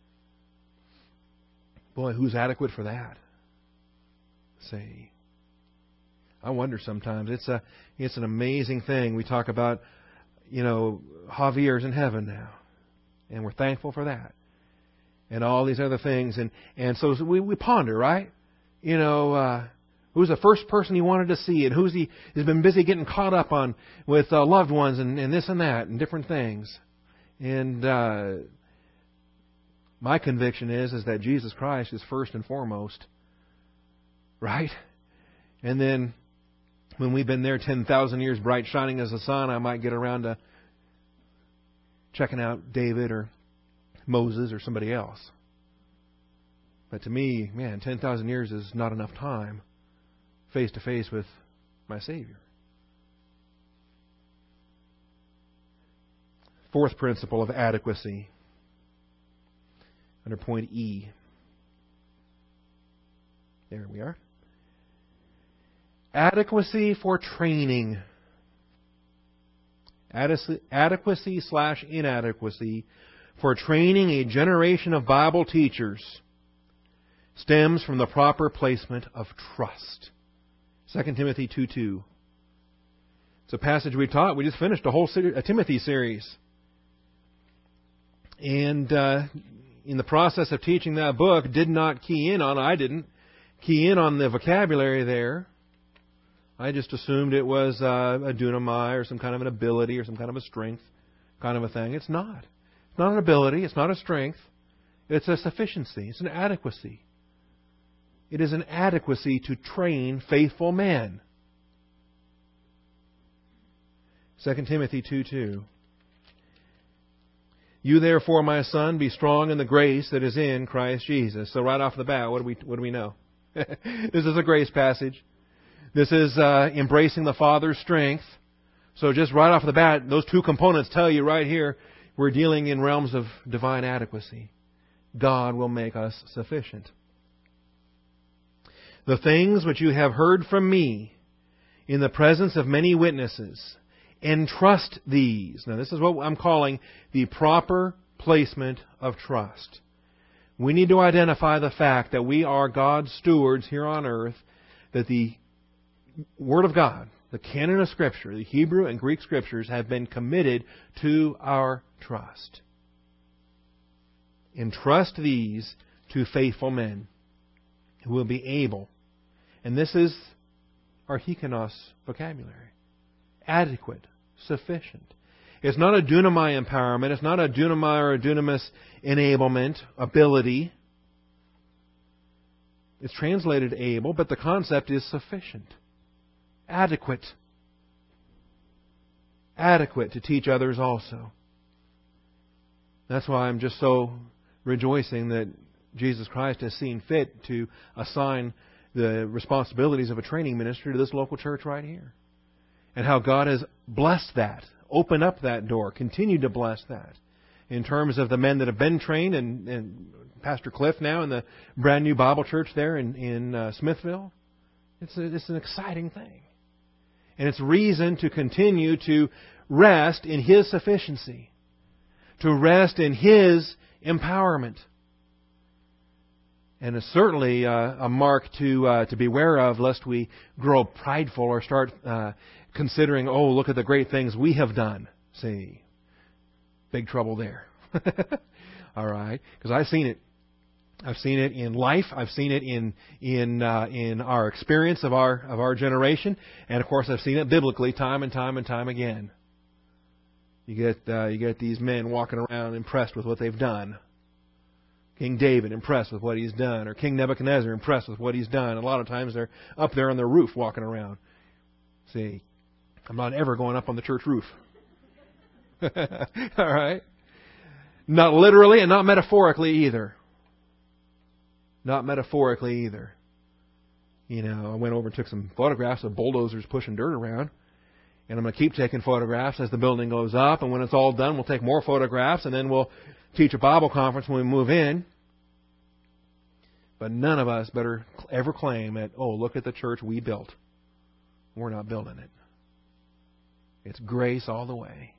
Boy, who's adequate for that? See, I wonder sometimes. It's a it's an amazing thing. We talk about, you know, Javier's in heaven now, and we're thankful for that, and all these other things, and and so we we ponder, right? You know, uh, who's the first person he wanted to see, and who's he has been busy getting caught up on with uh, loved ones, and, and this and that, and different things. And uh, my conviction is is that Jesus Christ is first and foremost, right? And then when we've been there ten thousand years bright shining as the sun, I might get around to checking out David or Moses or somebody else. But to me, man, ten thousand years is not enough time face to face with my Savior. Fourth principle of adequacy under point E. There we are. Adequacy for training. Adequacy slash inadequacy for training a generation of Bible teachers stems from the proper placement of trust. Second Timothy two two. It's a passage we taught. We just finished a whole a Timothy series. And uh, in the process of teaching that book, did not key in on, I didn't, key in on the vocabulary there. I just assumed it was uh, a dunamai or some kind of an ability or some kind of a strength kind of a thing. It's not. It's not an ability. It's not a strength. It's a sufficiency. It's an adequacy. It is an adequacy to train faithful men. Second Timothy two two. You therefore, my son, be strong in the grace that is in Christ Jesus. So right off the bat, what do we what do we know? This is a grace passage. This is uh, embracing the Father's strength. So just right off the bat, those two components tell you right here, we're dealing in realms of divine adequacy. God will make us sufficient. The things which you have heard from me in the presence of many witnesses, entrust these. Now this is what I'm calling the proper placement of trust. We need to identify the fact that we are God's stewards here on earth, that the Word of God, the canon of Scripture, the Hebrew and Greek Scriptures have been committed to our trust. Entrust these to faithful men who will be able, and this is archikonos vocabulary, adequate, sufficient. It's not a dunamai empowerment. It's not a dunamai or a dunamis enablement, ability. It's translated able, but the concept is sufficient. Adequate. Adequate to teach others also. That's why I'm just so rejoicing that Jesus Christ has seen fit to assign the responsibilities of a training ministry to this local church right here. And how God has blessed that, opened up that door, continued to bless that. In terms of the men that have been trained, and, and Pastor Cliff now in the brand new Bible church there in, in uh, Smithville, it's, a, it's an exciting thing. And it's reason to continue to rest in His sufficiency, to rest in His empowerment. And it's certainly uh, a mark to uh, to beware of, lest we grow prideful or start uh, considering, oh, look at the great things we have done. See, big trouble there. All right, because I've seen it. I've seen it in life. I've seen it in in uh, in our experience of our of our generation, and of course, I've seen it biblically time and time and time again. You get uh, you get these men walking around impressed with what they've done. King David impressed with what he's done, or King Nebuchadnezzar impressed with what he's done. A lot of times they're up there on their roof walking around. See, I'm not ever going up on the church roof. All right? Not literally and not metaphorically either. Not metaphorically either. You know, I went over and took some photographs of bulldozers pushing dirt around. And I'm going to keep taking photographs as the building goes up. And when it's all done, we'll take more photographs. And then we'll teach a Bible conference when we move in. But none of us better ever claim that, oh, look at the church we built. We're not building it. It's grace all the way.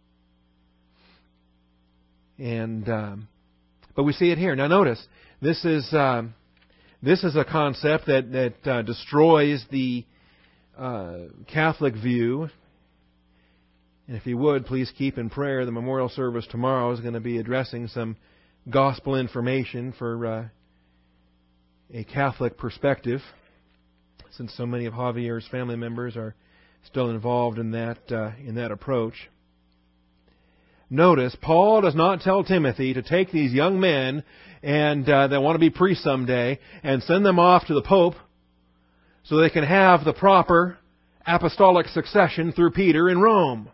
And um, but we see it here. Now notice, this is um, this is a concept that that uh, destroys the uh, Catholic view. And if you would, please keep in prayer. The memorial service tomorrow is going to be addressing some gospel information for uh, a Catholic perspective, since so many of Javier's family members are still involved in that uh, in that approach. Notice, Paul does not tell Timothy to take these young men and uh, that want to be priests someday and send them off to the Pope so they can have the proper apostolic succession through Peter in Rome.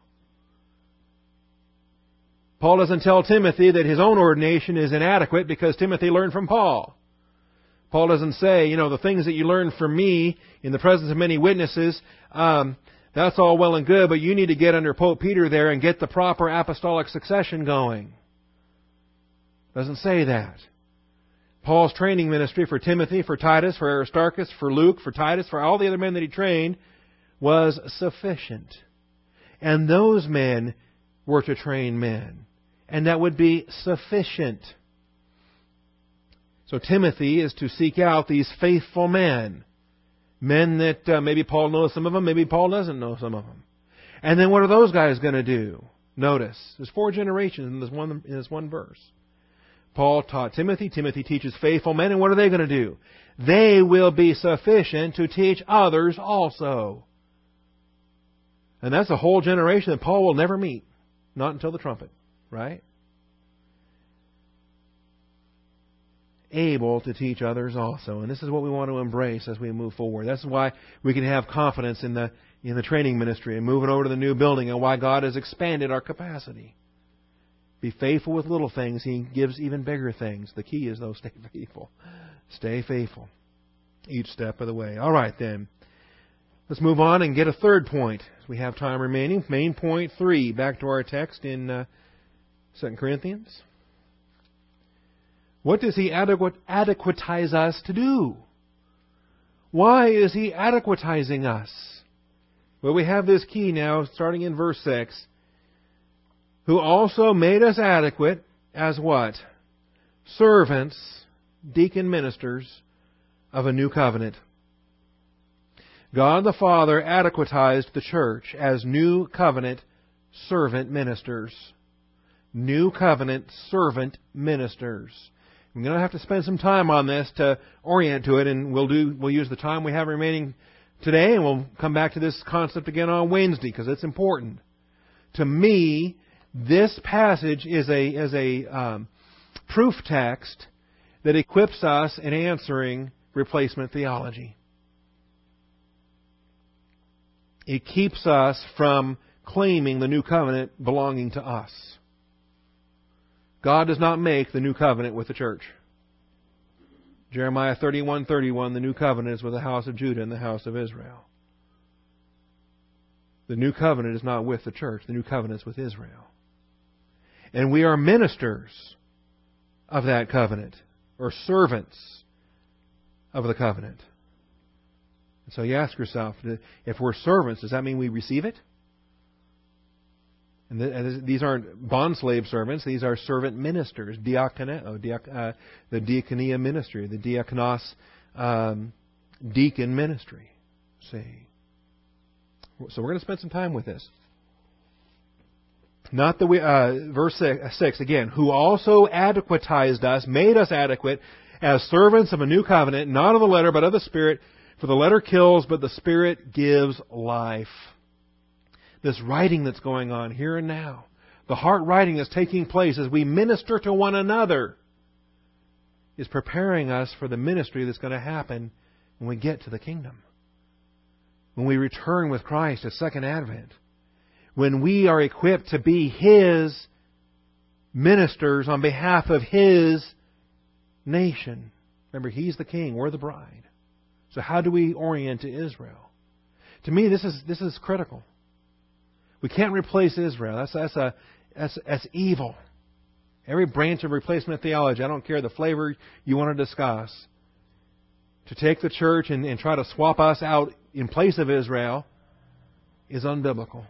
Paul doesn't tell Timothy that his own ordination is inadequate because Timothy learned from Paul. Paul doesn't say, you know, the things that you learned from me in the presence of many witnesses, um, that's all well and good, but you need to get under Pope Peter there and get the proper apostolic succession going. Doesn't say that. Paul's training ministry for Timothy, for Titus, for Aristarchus, for Luke, for Titus, for all the other men that he trained was sufficient. And those men were to train men. And that would be sufficient. So Timothy is to seek out these faithful men. Men that uh, maybe Paul knows some of them, maybe Paul doesn't know some of them. And then what are those guys going to do? Notice, there's four generations in this one, in this one verse. Paul taught Timothy. Timothy teaches faithful men. And what are they going to do? They will be sufficient to teach others also. And that's a whole generation that Paul will never meet. Not until the trumpet. Right? Able to teach others also. And this is what we want to embrace as we move forward. That's why we can have confidence in the in the training ministry and moving over to the new building, and why God has expanded our capacity. Be faithful with little things. He gives even bigger things. The key is, though, stay faithful. Stay faithful each step of the way. All right, then. Let's move on and get a third point. We have time remaining. Main point three. Back to our text in uh, Second Corinthians. What does He adequate, adequatize us to do? Why is He adequatizing us? Well, we have this key now, starting in verse six. Who also made us adequate as what? Servants, deacon ministers of a new covenant. God the Father adequatized the church as new covenant servant ministers. New covenant servant ministers. We're going to have to spend some time on this to orient to it, and we'll do. We'll use the time we have remaining today, and we'll come back to this concept again on Wednesday because it's important. To me, this passage is a is a um, proof text that equips us in answering replacement theology. It keeps us from claiming the new covenant belonging to us. God does not make the new covenant with the church. Jeremiah thirty-one thirty-one, the new covenant is with the house of Judah and the house of Israel. The new covenant is not with the church. The new covenant is with Israel. And we are ministers of that covenant, or servants of the covenant. So you ask yourself, if we're servants, does that mean we receive it? And these aren't bond-slave servants. These are servant ministers, diakoneo, diak, uh, the diakonia ministry, the diakonos um, deacon ministry. See, so we're going to spend some time with this. Not that we, uh, verse six again, who also adequatized us, made us adequate as servants of a new covenant, not of the letter, but of the Spirit. For the letter kills, but the Spirit gives life. This writing that's going on here and now, the heart writing that's taking place as we minister to one another, is preparing us for the ministry that's going to happen when we get to the kingdom. When we return with Christ at Second Advent. When we are equipped to be His ministers on behalf of His nation. Remember, He's the king, we're the bride. So how do we orient to Israel? To me, this is this is critical. We can't replace Israel. That's that's a that's that's evil. Every branch of replacement theology, I don't care the flavor you want to discuss, to take the church and, and try to swap us out in place of Israel is unbiblical.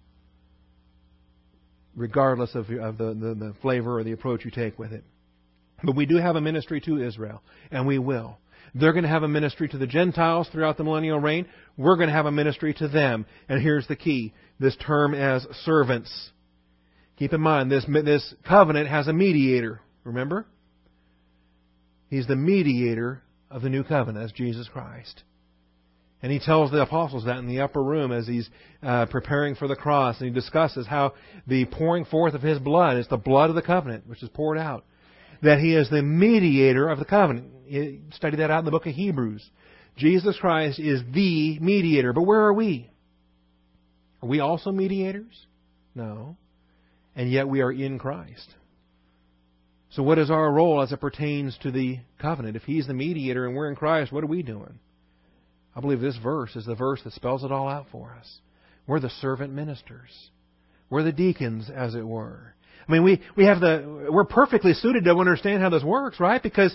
Regardless of, of the, the, the flavor or the approach you take with it. But we do have a ministry to Israel, and we will. They're going to have a ministry to the Gentiles throughout the millennial reign. We're going to have a ministry to them. And here's the key. This term as servants. Keep in mind, this, this covenant has a mediator. Remember? He's the mediator of the new covenant. That's Jesus Christ. And He tells the apostles that in the upper room as He's uh, preparing for the cross. And He discusses how the pouring forth of His blood is the blood of the covenant, which is poured out. That He is the mediator of the covenant. You study that out in the book of Hebrews. Jesus Christ is the mediator. But where are we? Are we also mediators? No. And yet we are in Christ. So what is our role as it pertains to the covenant? If He's the mediator and we're in Christ, what are we doing? I believe this verse is the verse that spells it all out for us. We're the servant ministers. We're the deacons, as it were. I mean, we, we have the, we're perfectly suited to understand how this works, right? Because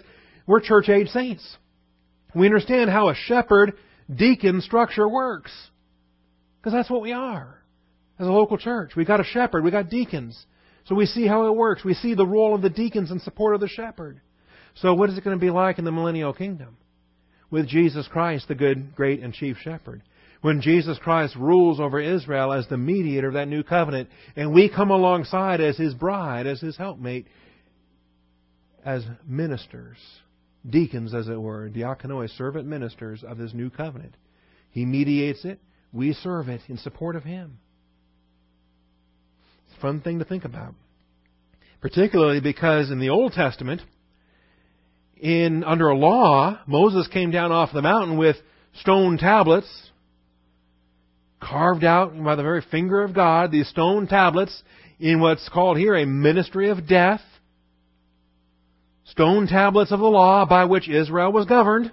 We're church-age saints. We understand how a shepherd-deacon structure works. Because that's what we are as a local church. We've got a shepherd. We've got deacons. So we see how it works. We see the role of the deacons in support of the shepherd. So what is it going to be like in the millennial kingdom? With Jesus Christ, the good, great, and chief shepherd. When Jesus Christ rules over Israel as the mediator of that new covenant, and we come alongside as His bride, as His helpmate, as ministers, deacons as it were, diakonoi, servant ministers of this new covenant. He mediates it. We serve it in support of Him. It's a fun thing to think about. Particularly because in the Old Testament, in under a law, Moses came down off the mountain with stone tablets, carved out by the very finger of God, these stone tablets in what's called here a ministry of death. Stone tablets of the law by which Israel was governed,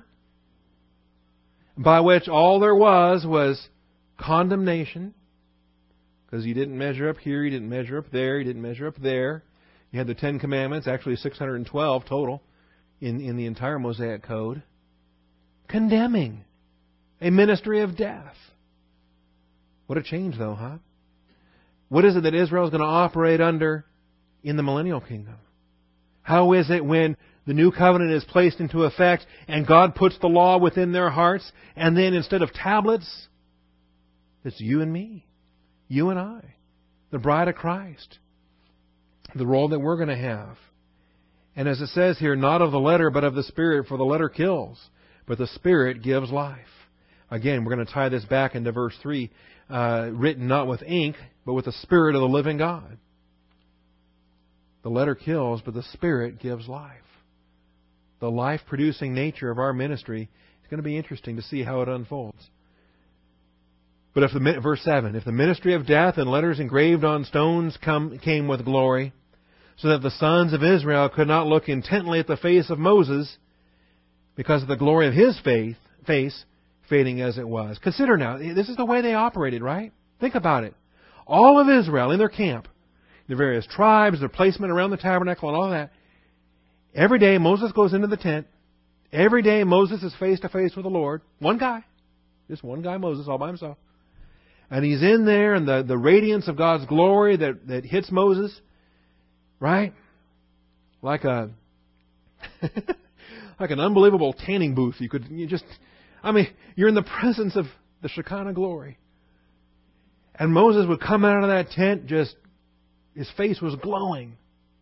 by which all there was was condemnation, because you didn't measure up here, you didn't measure up there, you didn't measure up there. You had the Ten Commandments, actually six hundred twelve total in, in the entire Mosaic Code, condemning a ministry of death. What a change, though, huh? What is it that Israel is going to operate under in the millennial kingdom? How is it when the new covenant is placed into effect and God puts the law within their hearts, and then instead of tablets, it's you and me, you and I, the bride of Christ, the role that we're going to have. And as it says here, not of the letter but of the Spirit, for the letter kills, but the Spirit gives life. Again, we're going to tie this back into verse three, uh, written not with ink, but with the Spirit of the living God. The letter kills, but the Spirit gives life. The life-producing nature of our ministry is going to be interesting to see how it unfolds. But if the verse seven, if the ministry of death and letters engraved on stones come, came with glory, so that the sons of Israel could not look intently at the face of Moses because of the glory of his faith, face fading as it was. Consider now, this is the way they operated, right? Think about it. All of Israel in their camp, the various tribes, their placement around the tabernacle and all that. Every day Moses goes into the tent. Every day Moses is face to face with the Lord. One guy. Just one guy, Moses, all by himself. And he's in there, and the, the radiance of God's glory that, that hits Moses, right? Like a like an unbelievable tanning booth. You could you just I mean, you're in the presence of the Shekinah glory. And Moses would come out of that tent just his face was glowing.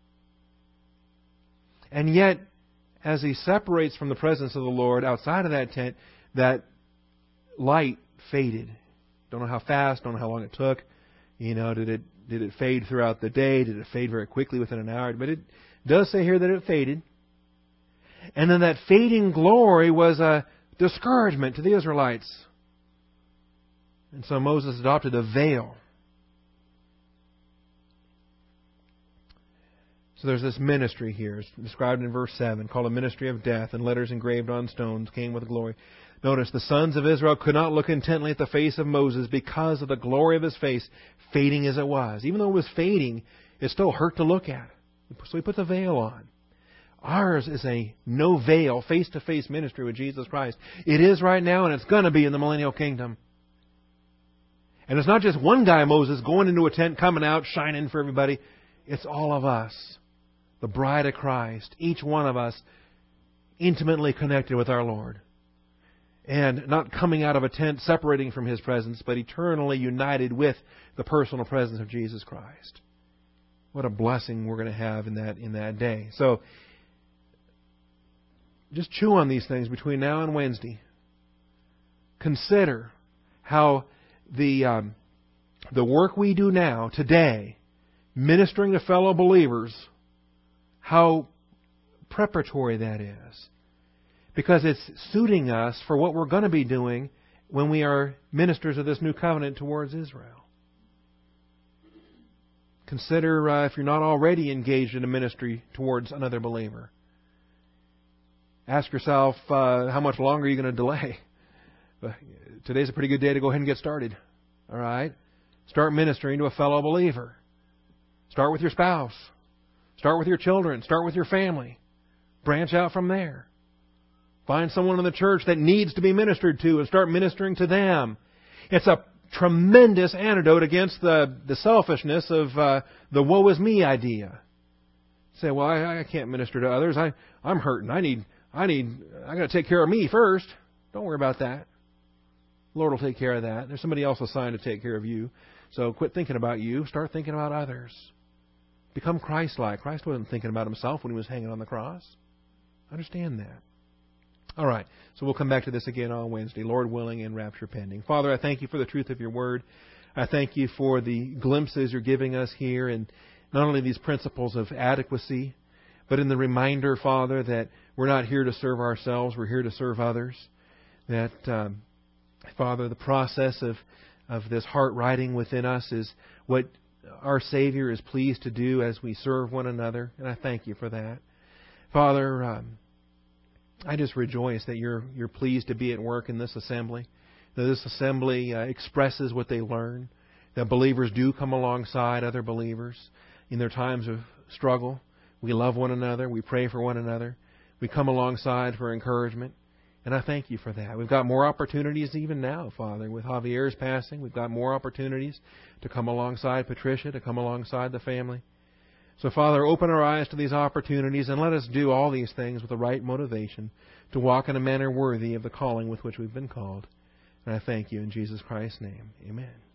And yet, as he separates from the presence of the Lord outside of that tent, that light faded. Don't know how fast, don't know how long it took. You know, did it did it fade throughout the day? Did it fade very quickly within an hour? But it does say here that it faded. And then that fading glory was a discouragement to the Israelites. And so Moses adopted a veil. So there's this ministry here. It's described in verse seven, called a ministry of death, and letters engraved on stones came with glory. Notice, the sons of Israel could not look intently at the face of Moses because of the glory of his face, fading as it was. Even though it was fading, it still hurt to look at. So he puts a veil on. Ours is a no veil, face-to-face ministry with Jesus Christ. It is right now, and it's going to be in the millennial kingdom. And it's not just one guy, Moses, going into a tent, coming out, shining for everybody. It's all of us. The bride of Christ, each one of us intimately connected with our Lord. And not coming out of a tent separating from His presence, but eternally united with the personal presence of Jesus Christ. What a blessing we're going to have in that in that day. So, just chew on these things between now and Wednesday. Consider how the um, the work we do now, today, ministering to fellow believers, how preparatory that is. Because it's suiting us for what we're going to be doing when we are ministers of this new covenant towards Israel. Consider uh, if you're not already engaged in a ministry towards another believer. Ask yourself, uh, how much longer are you going to delay? Today's a pretty good day to go ahead and get started. All right? Start ministering to a fellow believer. Start with your spouse. Start with your children. Start with your family. Branch out from there. Find someone in the church that needs to be ministered to and start ministering to them. It's a tremendous antidote against the, the selfishness of uh, the woe is me idea. Say, well, I, I can't minister to others. I, I'm hurting. I need, I need, I got to take care of me first. Don't worry about that. The Lord will take care of that. There's somebody else assigned to take care of you. So quit thinking about you. Start thinking about others. Become Christ-like. Christ wasn't thinking about himself when he was hanging on the cross. Understand that. All right. So we'll come back to this again on Wednesday, Lord willing and rapture pending. Father, I thank you for the truth of your word. I thank you for the glimpses you're giving us here, and not only these principles of adequacy, but in the reminder, Father, that we're not here to serve ourselves. We're here to serve others. That, um, Father, the process of, of this heart writing within us is what our Savior is pleased to do as we serve one another. And I thank you for that. Father, um, I just rejoice that you're you're pleased to be at work in this assembly. That this assembly uh, expresses what they learn. That believers do come alongside other believers in their times of struggle. We love one another. We pray for one another. We come alongside for encouragement. And I thank you for that. We've got more opportunities even now, Father. With Javier's passing, we've got more opportunities to come alongside Patricia, to come alongside the family. So, Father, open our eyes to these opportunities and let us do all these things with the right motivation to walk in a manner worthy of the calling with which we've been called. And I thank you in Jesus Christ's name. Amen.